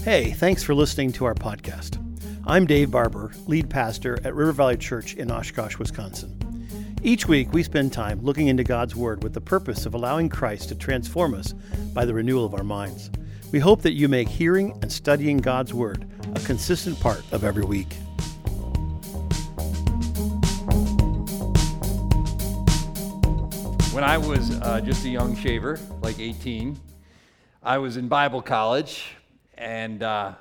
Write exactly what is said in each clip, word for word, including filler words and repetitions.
Hey, thanks for listening to our podcast. I'm Dave Barber, lead pastor at River Valley Church in Oshkosh, Wisconsin. Each week, we spend time looking into God's Word with the purpose of allowing Christ to transform us by the renewal of our minds. We hope that you make hearing and studying God's Word a consistent part of every week. When I was uh, just a young shaver, like eighteen, I was in Bible college, and uh,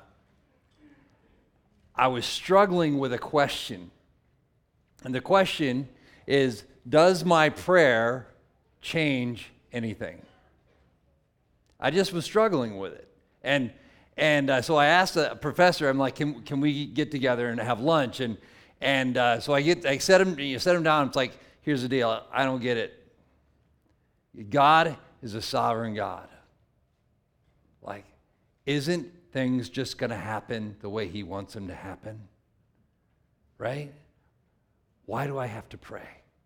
I was struggling with a question. And the question is, does my prayer change anything? I just was struggling with it. And and uh, so I asked a professor, I'm like, can can we get together and have lunch? And and uh, so I get I set him you set him down. It's like, here's the deal. I don't get it. God is a sovereign God. Like, isn't things just going to happen the way he wants them to happen? Right? Why do I have to pray?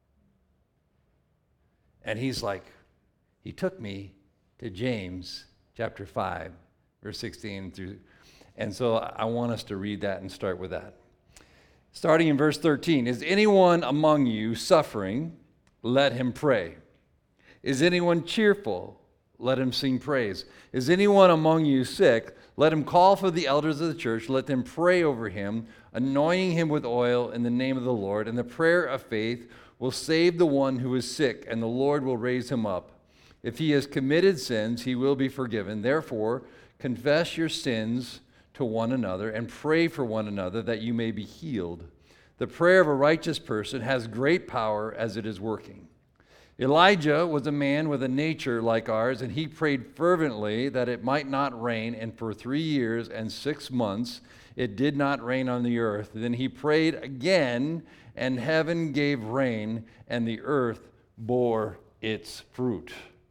And he's like, he took me to James chapter five, verse sixteen through, and so I want us to read that and start with that. Starting in verse thirteen, is anyone among you suffering? Let him pray. Is anyone cheerful? Let him sing praise. Is anyone among you sick? Let him call for the elders of the church. Let them pray over him, anointing him with oil in the name of the Lord. And the prayer of faith will save the one who is sick, and the Lord will raise him up. If he has committed sins, he will be forgiven. Therefore, confess your sins to one another and pray for one another that you may be healed. The prayer of a righteous person has great power as it is working. Elijah was a man with a nature like ours, and he prayed fervently that it might not rain, and for three years and six months it did not rain on the earth. Then he prayed again, and heaven gave rain, and the earth bore its fruit.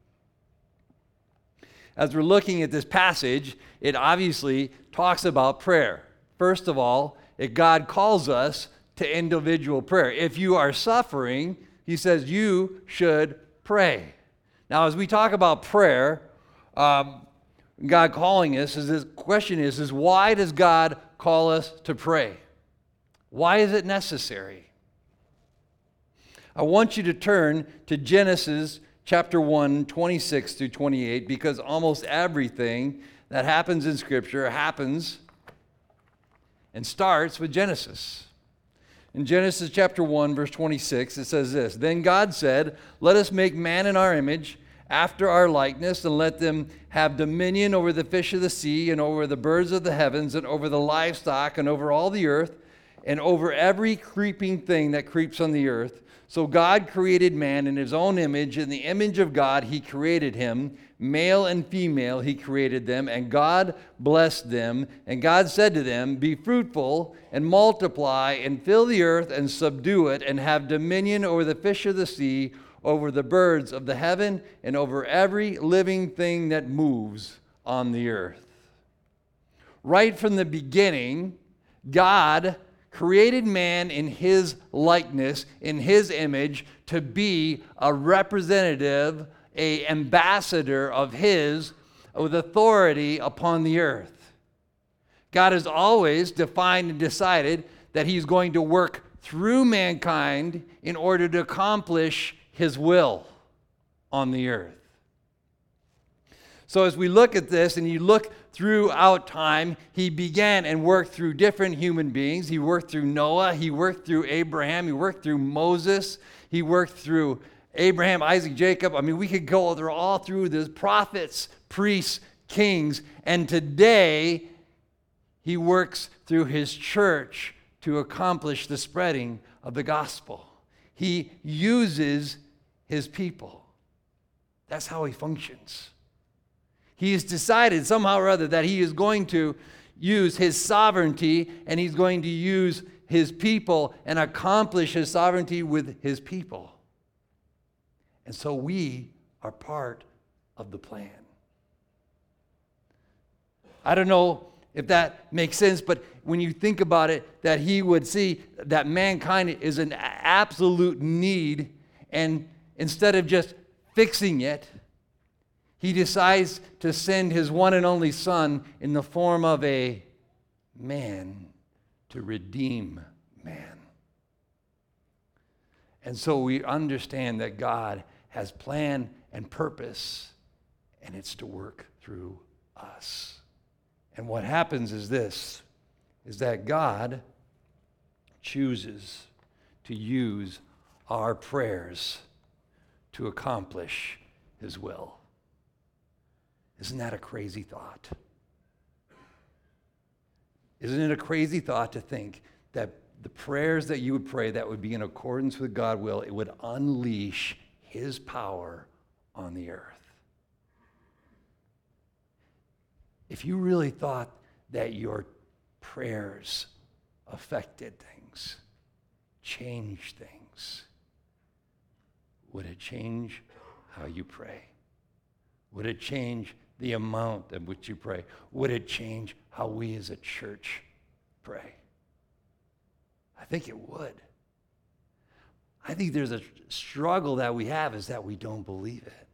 As we're looking at this passage, it obviously talks about prayer. First of all, it, God calls us to individual prayer. If you are suffering, he says you should pray. Now, as we talk about prayer, um, God calling us, is this question is, is why does God call us to pray? Why is it necessary? I want you to turn to Genesis chapter one, twenty-six through twenty-eight, because almost everything that happens in Scripture happens and starts with Genesis. In Genesis chapter one, verse twenty-six, it says this, Then God said, Let us make man in our image, after our likeness, and let them have dominion over the fish of the sea, and over the birds of the heavens, and over the livestock, and over all the earth, and over every creeping thing that creeps on the earth. So God created man in his own image. In the image of God he created him. Male and female he created them. And God blessed them. And God said to them, Be fruitful and multiply and fill the earth and subdue it, and have dominion over the fish of the sea, over the birds of the heaven, and over every living thing that moves on the earth. Right from the beginning, God created man in his likeness, in his image, to be a representative, a ambassador of his with authority upon the earth. God has always defined and decided that he's going to work through mankind in order to accomplish his will on the earth. So as we look at this, and you look throughout time, he began and worked through different human beings. He worked through Noah. He worked through Abraham. He worked through Moses. He worked through Abraham, Isaac, Jacob. I mean, we could go through all through the prophets, priests, kings. And today, he works through his church to accomplish the spreading of the gospel. He uses his people. That's how he functions. He has decided somehow or other that he is going to use his sovereignty, and he's going to use his people and accomplish his sovereignty with his people. And so we are part of the plan. I don't know if that makes sense, but when you think about it, that he would see that mankind is an absolute need, and instead of just fixing it, He decides to send his one and only Son in the form of a man to redeem man. And so we understand that God has plan and purpose, and it's to work through us. And what happens is this, is that God chooses to use our prayers to accomplish his will. Isn't that a crazy thought? Isn't it a crazy thought to think that the prayers that you would pray that would be in accordance with God's will, it would unleash his power on the earth? If you really thought that your prayers affected things, changed things, would it change how you pray? Would it change the amount at which you pray? Would it change how we as a church pray? I think it would. I think there's a struggle that we have is that we don't believe it.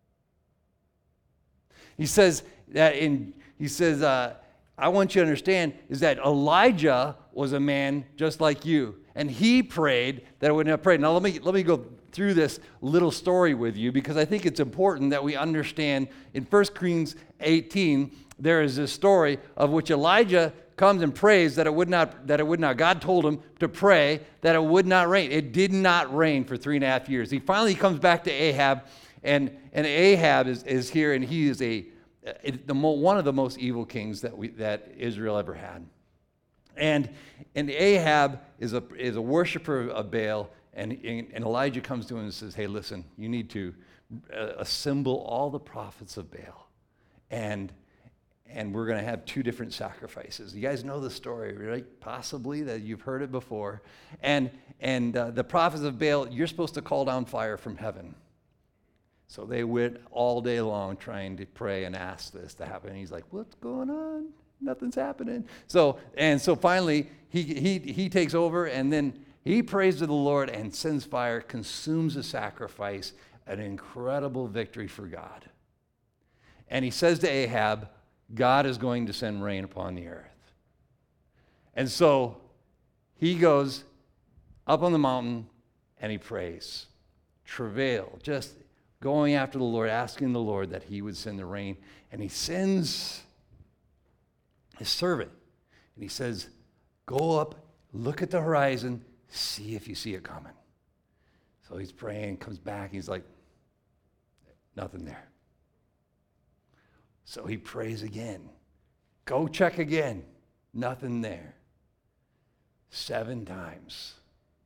He says that in, he says, uh, I want you to understand is that Elijah was a man just like you. And he prayed that it would not pray. Now let me let me go through this little story with you because I think it's important that we understand in First Kings eighteen, there is this story of which Elijah comes and prays that it would not, that it would not. God told him to pray that it would not rain. It did not rain for three and a half years. He finally comes back to Ahab, and, and Ahab is, is here, and he is a the one of the most evil kings that we that Israel ever had. And and Ahab is a is a worshiper of Baal, and, and Elijah comes to him and says, hey, listen, you need to assemble all the prophets of Baal, and and we're going to have two different sacrifices. You guys know the story, right? Possibly that you've heard it before. And and uh, the prophets of Baal, you're supposed to call down fire from heaven. So they went all day long trying to pray and ask this to happen. And he's like, what's going on? Nothing's happening. So, and so finally, he, he, he takes over, and then he prays to the Lord and sends fire, consumes the sacrifice, an incredible victory for God. And he says to Ahab, God is going to send rain upon the earth. And so he goes up on the mountain and he prays. Travail, just going after the Lord, asking the Lord that he would send the rain. And he sends his servant. And he says, go up, look at the horizon, see if you see it coming. So he's praying, comes back, he's like, nothing there. So he prays again. Go check again. Nothing there. Seven times.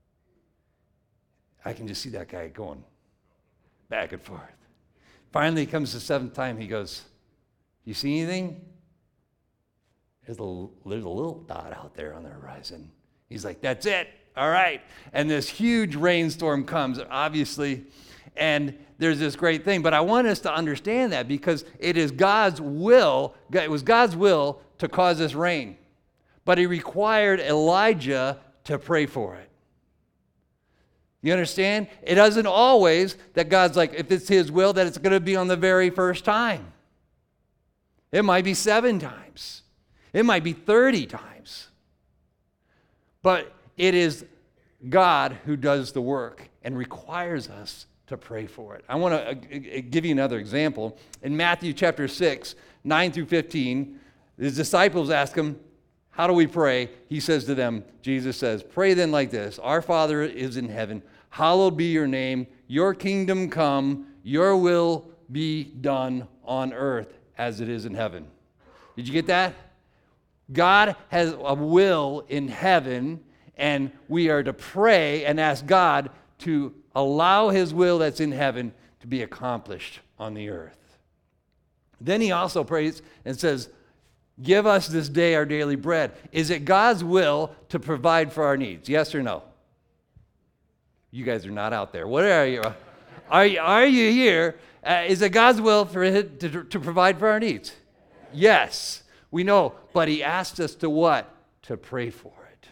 I can just see that guy going back and forth. Finally, he comes the seventh time. He goes, you see anything? There's a, there's a little dot out there on the horizon. He's like, that's it. All right. And this huge rainstorm comes, obviously, and there's this great thing. But I want us to understand that because it is God's will, it was God's will to cause this rain. But he required Elijah to pray for it. You understand? It doesn't always that God's like, if it's his will, that it's going to be on the very first time. It might be seven times. It might be thirty times. But it is God who does the work and requires us to pray for it. I want to uh, give you another example. In Matthew chapter six, nine through fifteen, his disciples ask him, how do we pray? He says to them, Jesus says, pray then like this, our Father is in heaven, hallowed be your name, your kingdom come, your will be done on earth as it is in heaven. Did you get that? God has a will in heaven, and we are to pray and ask God to allow his will that's in heaven to be accomplished on the earth. Then he also prays and says, give us this day our daily bread. Is it God's will to provide for our needs? Yes or no? You guys are not out there. What are you? Are you, are you here? Uh, is it God's will for it to, to provide for our needs? Yes, we know. But he asked us to what? To pray for it.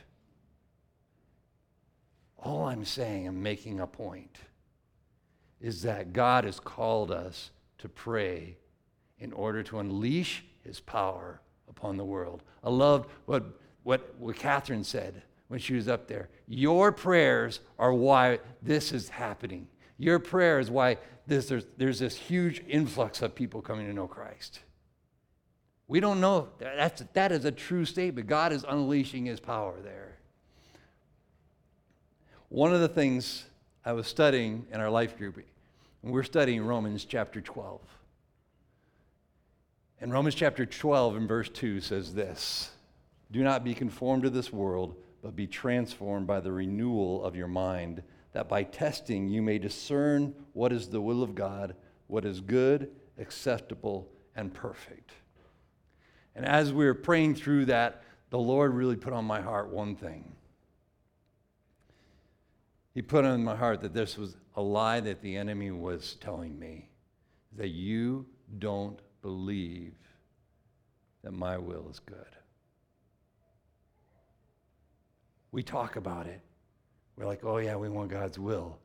All I'm saying, I'm making a point, is that God has called us to pray in order to unleash his power upon the world. I loved what, what, what Catherine said when she was up there. Your prayers are why this is happening. Your prayer is why this, there's, there's this huge influx of people coming to know Christ. We don't know. That's, that is a true statement. God is unleashing his power there. One of the things I was studying in our life group, and we're studying Romans chapter twelve. And Romans chapter twelve and verse two says this, do not be conformed to this world, but be transformed by the renewal of your mind, that by testing you may discern what is the will of God, what is good, acceptable, and perfect. And as we were praying through that, the Lord really put on my heart one thing. He put on my heart that this was a lie that the enemy was telling me, that you don't believe that my will is good. We talk about it. We're like, oh yeah, we want God's will.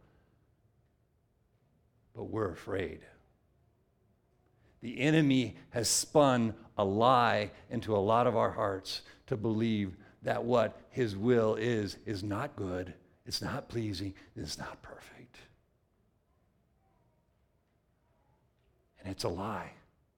But we're afraid. The enemy has spun a lie into a lot of our hearts to believe that what his will is, is not good, it's not pleasing, it's not perfect. And it's a lie.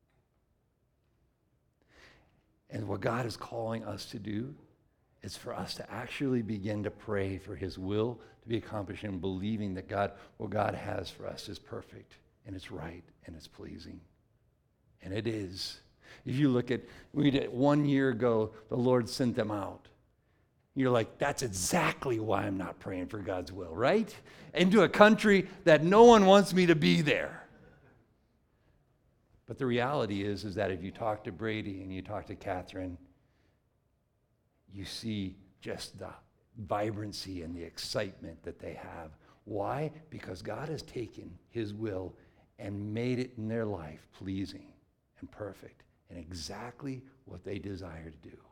And what God is calling us to do is for us to actually begin to pray for his will to be accomplished and believing that God, what God has for us is perfect and it's right and it's pleasing. And it is. If you look at, we did one year ago, the Lord sent them out. You're like, that's exactly why I'm not praying for God's will, right? Into a country that no one wants me to be there. But the reality is, is that if you talk to Brady and you talk to Catherine, you see just the vibrancy and the excitement that they have. Why? Because God has taken his will and made it in their life pleasing and perfect and exactly what they desire to do.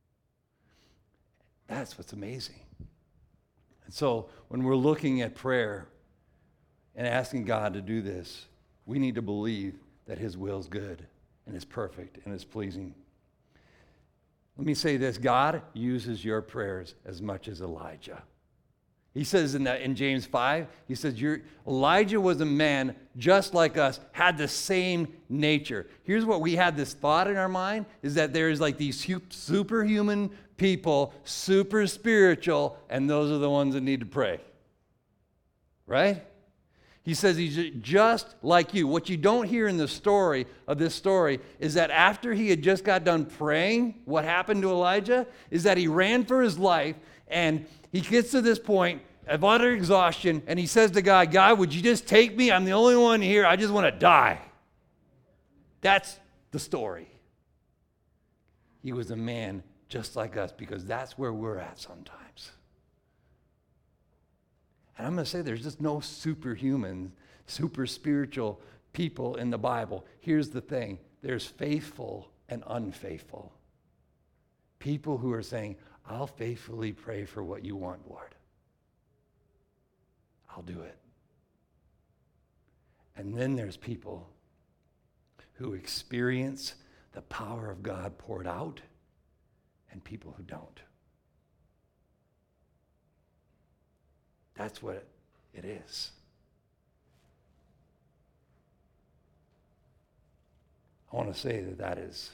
That's what's amazing. And so when we're looking at prayer and asking God to do this, we need to believe that his will is good and is perfect and is pleasing. Let me say this, God uses your prayers as much as Elijah. He says in, that, in James five, he says, You're, Elijah was a man just like us, had the same nature. Here's what we had this thought in our mind, is that there is like these superhuman people, super spiritual, and those are the ones that need to pray. Right? He says he's just like you. What you don't hear in the story of this story is that after he had just got done praying, what happened to Elijah is that he ran for his life, and he gets to this point of utter exhaustion, and he says to God, God, would you just take me? I'm the only one here. I just want to die. That's the story. He was a man just like us, because that's where we're at sometimes. And I'm going to say there's just no superhuman, super spiritual people in the Bible. Here's the thing. There's faithful and unfaithful. People who are saying, I'll faithfully pray for what you want, Lord. I'll do it. And then there's people who experience the power of God poured out and people who don't. That's what it is. I want to say that that is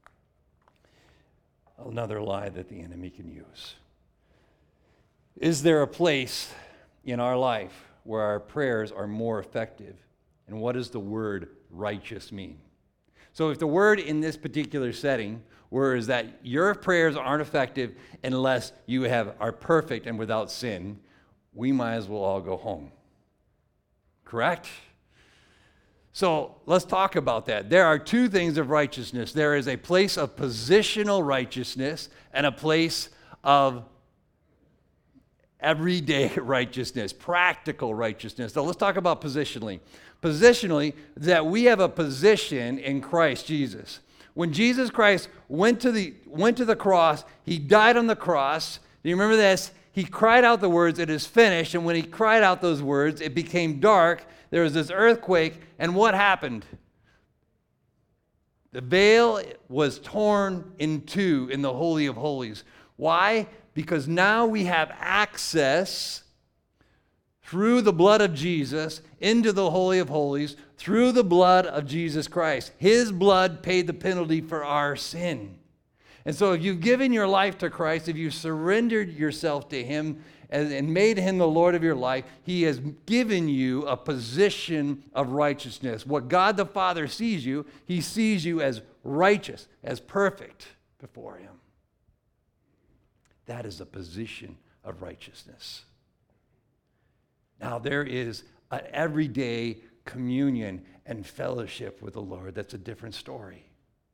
another lie that the enemy can use. Is there a place in our life where our prayers are more effective? And what does the word righteous mean? So if the word in this particular setting were is that your prayers aren't effective unless you have are perfect and without sin, we might as well all go home. Correct? So let's talk about that. There are two things of righteousness. There is a place of positional righteousness and a place of everyday righteousness, practical righteousness. So let's talk about positionally. Positionally, that we have a position in Christ Jesus. When Jesus Christ went to the went to the cross, he died on the cross. Do you remember this? He cried out the words, "It is finished." And when he cried out those words, it became dark. There was this earthquake, and what happened? The veil was torn in two in the Holy of Holies. Why? Because now we have access through the blood of Jesus into the Holy of Holies through the blood of Jesus Christ. His blood paid the penalty for our sin. And so if you've given your life to Christ, if you've surrendered yourself to Him and, and made Him the Lord of your life, He has given you a position of righteousness. What God the Father sees you, He sees you as righteous, as perfect before Him. That is a position of righteousness. Now there is an everyday communion and fellowship with the Lord. That's a different story.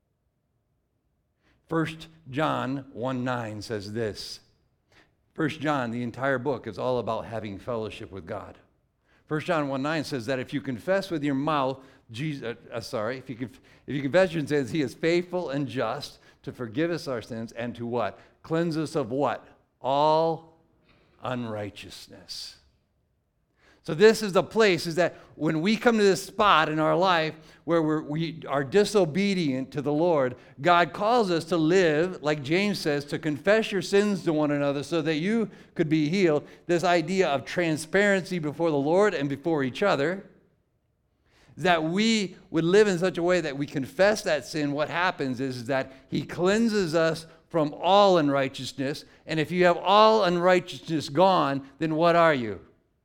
First John one nine says this. First John, the entire book, is all about having fellowship with God. First John one nine says that if you confess with your mouth, Jesus, uh, sorry, if you, conf- if you confess your sins, He is faithful and just to forgive us our sins and to what? Cleanse us of what? All unrighteousness. So this is the place, is that when we come to this spot in our life where we're, we are disobedient to the Lord, God calls us to live, like James says, to confess your sins to one another so that you could be healed. This idea of transparency before the Lord and before each other, that we would live in such a way that we confess that sin. What happens is that He cleanses us from all unrighteousness. And if you have all unrighteousness gone, then what are you?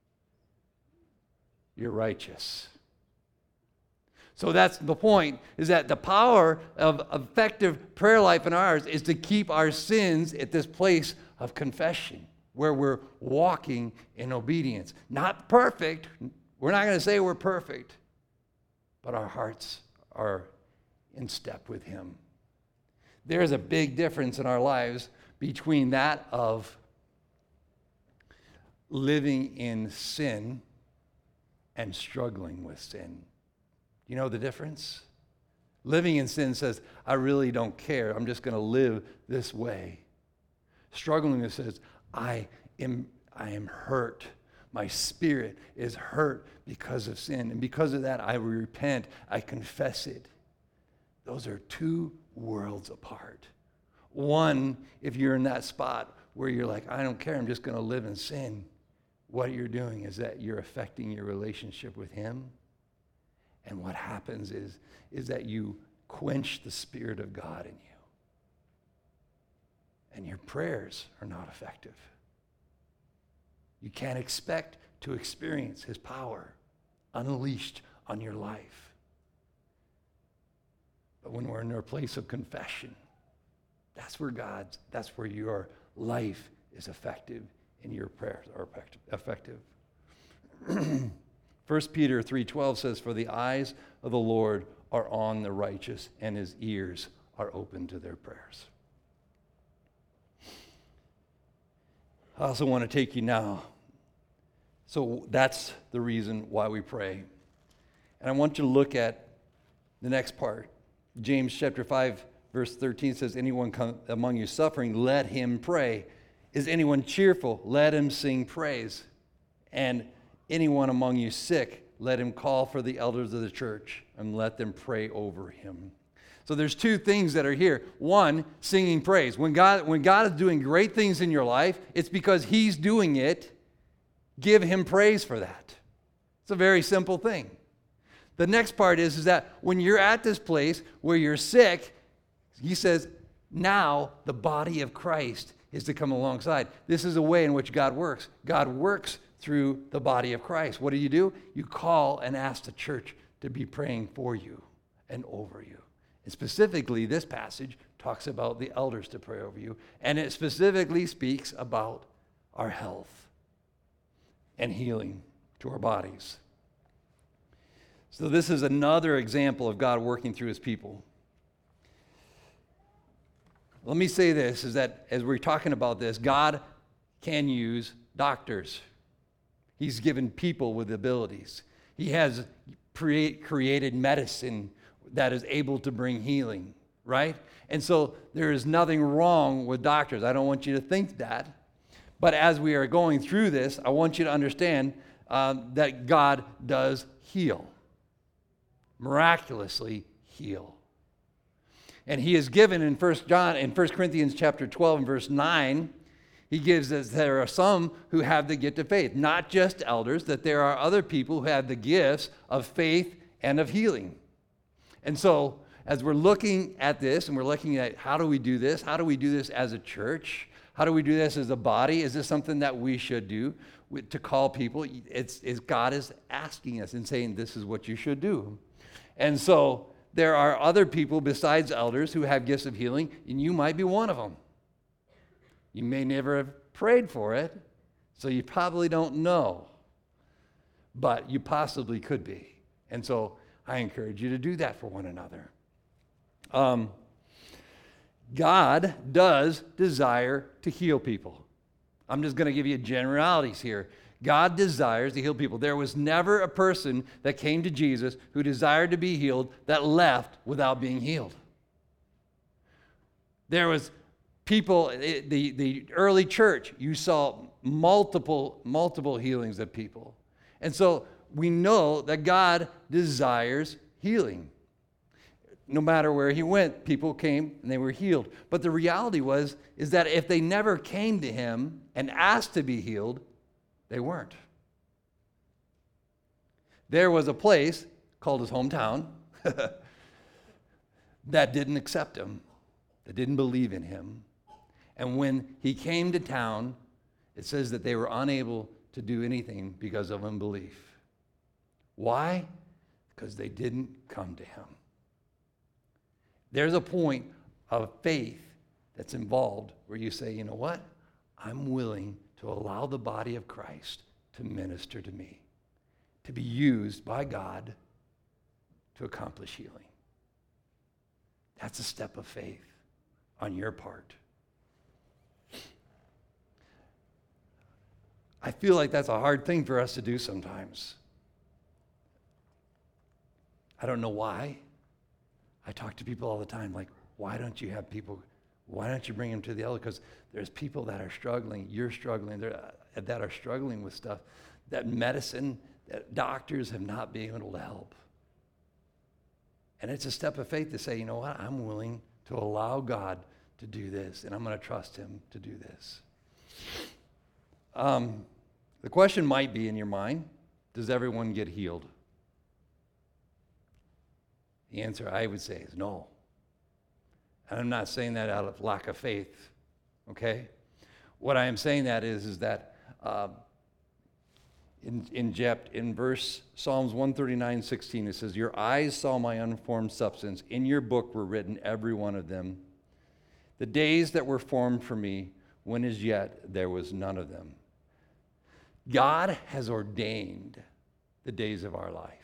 You're righteous. So that's the point, is that the power of effective prayer life in ours is to keep our sins at this place of confession, where we're walking in obedience. Not perfect. We're not going to say we're perfect, but our hearts are in step with Him. There's a big difference in our lives between that of living in sin and struggling with sin. You know the difference? Living in sin says, I really don't care. I'm just going to live this way. Struggling with says, I am, I am hurt. My spirit is hurt because of sin. And because of that, I repent. I confess it. Those are two worlds apart. One, if you're in that spot where you're like, I don't care, I'm just going to live in sin. What you're doing is that you're affecting your relationship with Him. And what happens is, is that you quench the Spirit of God in you. And your prayers are not effective. You can't expect to experience His power unleashed on your life. But when we're in our place of confession, that's where God's, that's where your life is effective and your prayers are effective. First Peter three twelve says, for the eyes of the Lord are on the righteous, and His ears are open to their prayers. I also want to take you now. So that's the reason why we pray. And I want you to look at the next part. James chapter five, verse thirteen says, anyone come among you suffering, let him pray. Is anyone cheerful? Let him sing praise. And anyone among you sick, let him call for the elders of the church and let them pray over him. So there's two things that are here. One, singing praise. When God, when God is doing great things in your life, it's because He's doing it. Give Him praise for that. It's a very simple thing. The next part is, is that when you're at this place where you're sick, He says, now the body of Christ is to come alongside. This is a way in which God works. God works through the body of Christ. What do you do? You call and ask the church to be praying for you and over you. And specifically, this passage talks about the elders to pray over you, and it specifically speaks about our health and healing to our bodies. So this is another example of God working through His people. Let me say this, is that as we're talking about this, God can use doctors. He's given people with abilities. He has create, created medicine that is able to bring healing, right? And so there is nothing wrong with doctors. I don't want you to think that. But as we are going through this, I want you to understand um, that God does heal, miraculously heal. And he is given in First John, in First Corinthians chapter twelve and verse nine, he gives us there are some who have the gift of faith, not just elders, that there are other people who have the gifts of faith and of healing. And so as we're looking at this and we're looking at how do we do this? How do we do this as a church? How do we do this as a body? Is this something that we should do to call people? It's, it's God is asking us and saying this is what you should do. And so there are other people besides elders who have gifts of healing, and you might be one of them. You may never have prayed for it, so you probably don't know, but you possibly could be. And so I encourage you to do that for one another. Um, God does desire to heal people. I'm just going to give you generalities here. God desires to heal people. There was never a person that came to Jesus who desired to be healed that left without being healed. There was people, the, the early church, you saw multiple, multiple healings of people. And so we know that God desires healing. No matter where he went, people came and they were healed. But the reality was, is that if they never came to him and asked to be healed, they weren't. There was a place called his hometown that didn't accept him, that didn't believe in him. And when he came to town, it says that they were unable to do anything because of unbelief. Why? Because they didn't come to him. There's a point of faith that's involved where you say, you know what? I'm willing to allow the body of Christ to minister to me, to be used by God to accomplish healing. That's a step of faith on your part. I feel like that's a hard thing for us to do sometimes. I don't know why. I talk to people all the time, like, why don't you have people, why don't you bring them to the elder? Because there's people that are struggling, you're struggling, uh, that are struggling with stuff that medicine, that doctors have not been able to help. And it's a step of faith to say, you know what, I'm willing to allow God to do this, and I'm going to trust him to do this. Um, the question might be in your mind, does everyone get healed? The answer I would say is no. And I'm not saying that out of lack of faith, okay? What I am saying that is, is that uh, in, in, Jep, in verse Psalms one thirty-nine, sixteen, it says, your eyes saw my unformed substance. In your book were written, every one of them. The days that were formed for me, when as yet there was none of them. God has ordained the days of our life.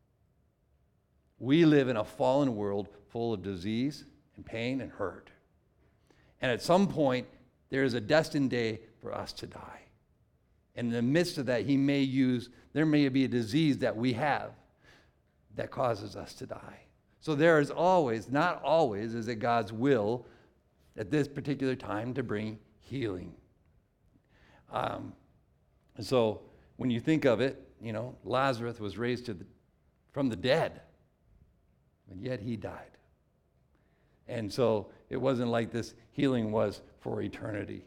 We live in a fallen world full of disease and pain and hurt. And at some point, there is a destined day for us to die. And in the midst of that, he may use, there may be a disease that we have that causes us to die. So there is always, not always, is it God's will at this particular time to bring healing. Um, and so when you think of it, you know, Lazarus was raised to the, from the dead. And yet he died. And so it wasn't like this healing was for eternity.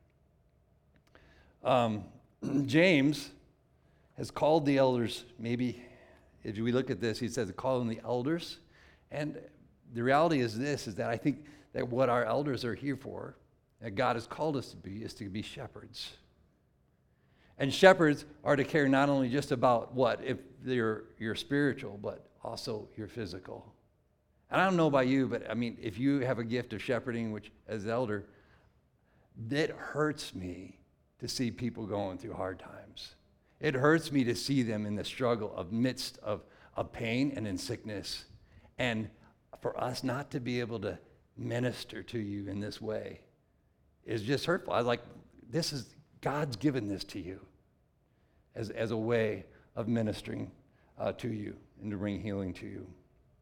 Um, James has called the elders, maybe, if we look at this, he says, call them the elders. And the reality is this, is that I think that what our elders are here for, that God has called us to be, is to be shepherds. And shepherds are to care not only just about what, if you're, you're spiritual, but also your physical. And I don't know about you, but I mean, if you have a gift of shepherding, which as elder, it hurts me to see people going through hard times. It hurts me to see them in the struggle of midst of, of pain and in sickness. And for us not to be able to minister to you in this way is just hurtful. I like, this is, God's given this to you as, as a way of ministering uh, to you and to bring healing to you.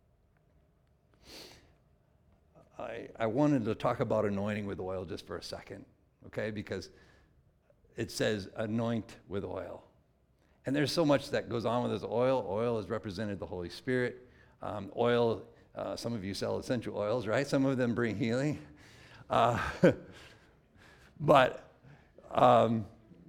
I, I wanted to talk about anointing with oil just for a second, okay? Because it says anoint with oil. And there's so much that goes on with this oil. Oil has represented the Holy Spirit. Um, oil Uh, some of you sell essential oils, right? Some of them bring healing. Uh, but um,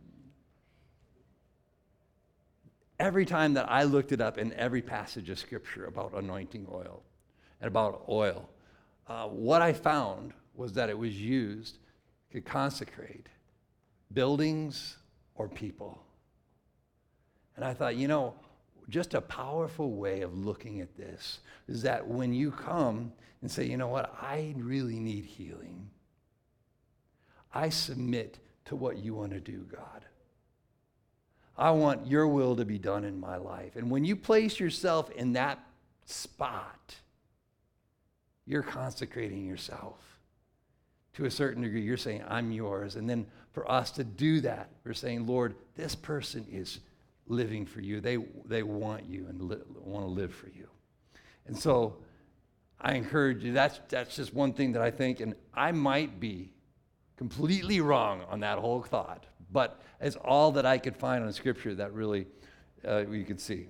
every time that I looked it up in every passage of Scripture about anointing oil and about oil, uh, what I found was that it was used to consecrate buildings or people. And I thought, you know, just a powerful way of looking at this is that when you come and say, you know what, I really need healing, I submit to what you want to do, God. I want your will to be done in my life. And when you place yourself in that spot, you're consecrating yourself to a certain degree. You're saying, I'm yours. And then for us to do that, we're saying, Lord, this person is living for you. They they want you and li- want to live for you. And so I encourage you, that's, that's just one thing that I think, and I might be completely wrong on that whole thought, but it's all that I could find on Scripture that really uh, we could see.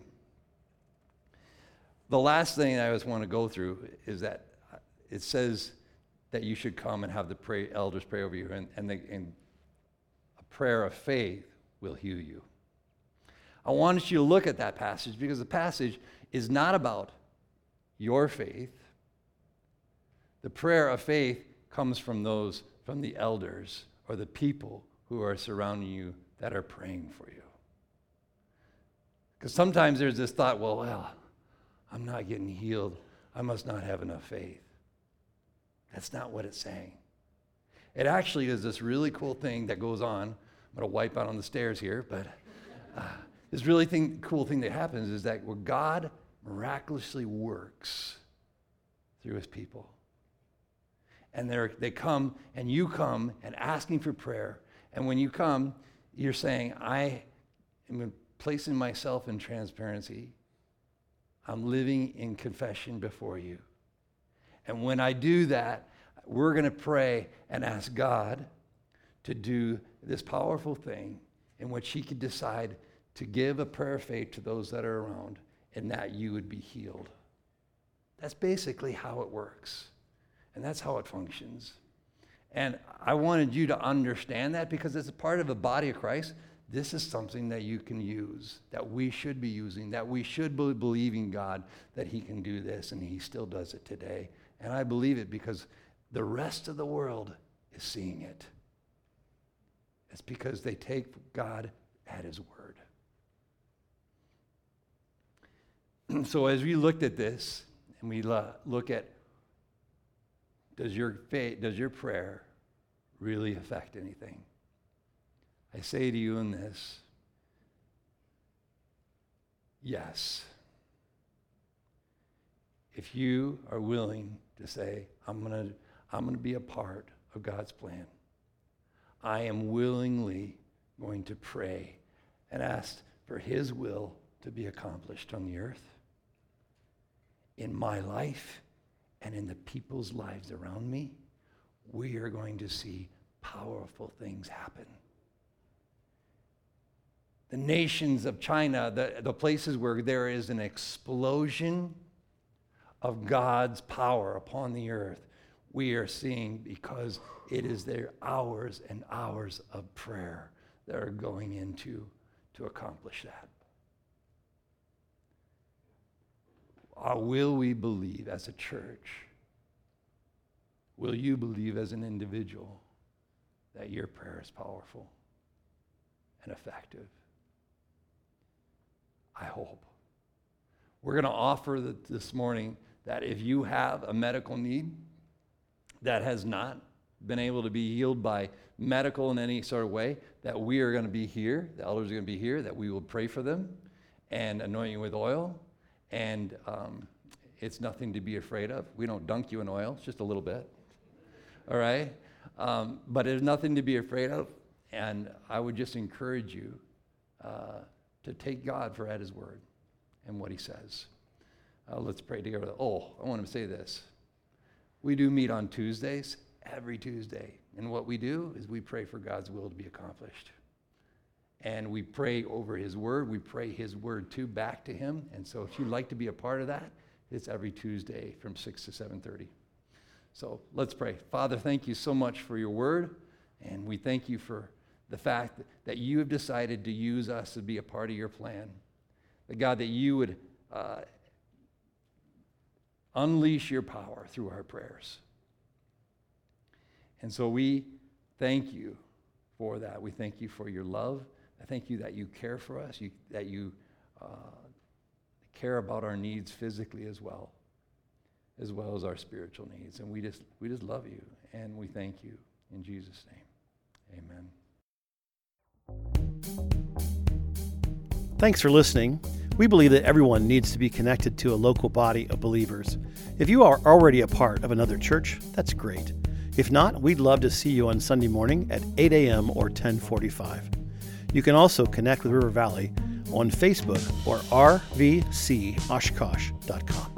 The last thing I just want to go through is that it says that you should come and have the pray, elders pray over you, and, and, they, and a prayer of faith will heal you. I wanted you to look at that passage because the passage is not about your faith. The prayer of faith comes from those, from the elders or the people who are surrounding you that are praying for you. Because sometimes there's this thought, well, well, I'm not getting healed. I must not have enough faith. That's not what it's saying. It actually is this really cool thing that goes on. I'm going to wipe out on the stairs here, but uh, this really thing, cool thing that happens is that where God miraculously works through his people. And they come, and you come, and asking for prayer. And when you come, you're saying, I am placing myself in transparency. I'm living in confession before you. And when I do that, we're going to pray and ask God to do this powerful thing in which he could decide to give a prayer of faith to those that are around, and that you would be healed. That's basically how it works. And that's how it functions. And I wanted you to understand that because as a part of a body of Christ, this is something that you can use, that we should be using, that we should be believing God that he can do this, and he still does it today. And I believe it because the rest of the world is seeing it. It's because they take God at his word. So as we looked at this, and we look at, does your faith, does your prayer really affect anything? I say to you in this, yes. If you are willing to say, I'm gonna, I'm gonna be a part of God's plan, I am willingly going to pray and ask for his will to be accomplished on the earth, in my life, and in the people's lives around me, we are going to see powerful things happen. The nations of China, the, the places where there is an explosion of God's power upon the earth, we are seeing because it is their hours and hours of prayer that are going into to accomplish that. Or will we believe as a church? Will you believe as an individual that your prayer is powerful and effective? I hope. We're going to offer the, this morning that if you have a medical need that has not been able to be healed by medical in any sort of way, that we are going to be here, the elders are going to be here, that we will pray for them and anoint you with oil. And um, it's nothing to be afraid of. We don't dunk you in oil, it's just a little bit. All right? Um, but there's nothing to be afraid of. And I would just encourage you uh, to take God for at his word and what he says. Uh, let's pray together. Oh, I want to say this. We do meet on Tuesdays, every Tuesday. And what we do is we pray for God's will to be accomplished. And we pray over his word. We pray his word too back to him. And so if you'd like to be a part of that, It's every Tuesday from six to seven thirty. So let's pray. Father, thank you so much for your word, and we thank you for the fact that you have decided to use us to be a part of your plan. That God, that you would uh, unleash your power through our prayers. And so we thank you for that. We thank you for your love. I thank you that you care for us, you, that you uh, care about our needs physically as well, as well as our spiritual needs. And we just we just love you, and we thank you. In Jesus' name, amen. Thanks for listening. We believe that everyone needs to be connected to a local body of believers. If you are already a part of another church, that's great. If not, we'd love to see you on Sunday morning at eight a.m. or ten forty-five. You can also connect with River Valley on Facebook or r v c oshkosh dot com.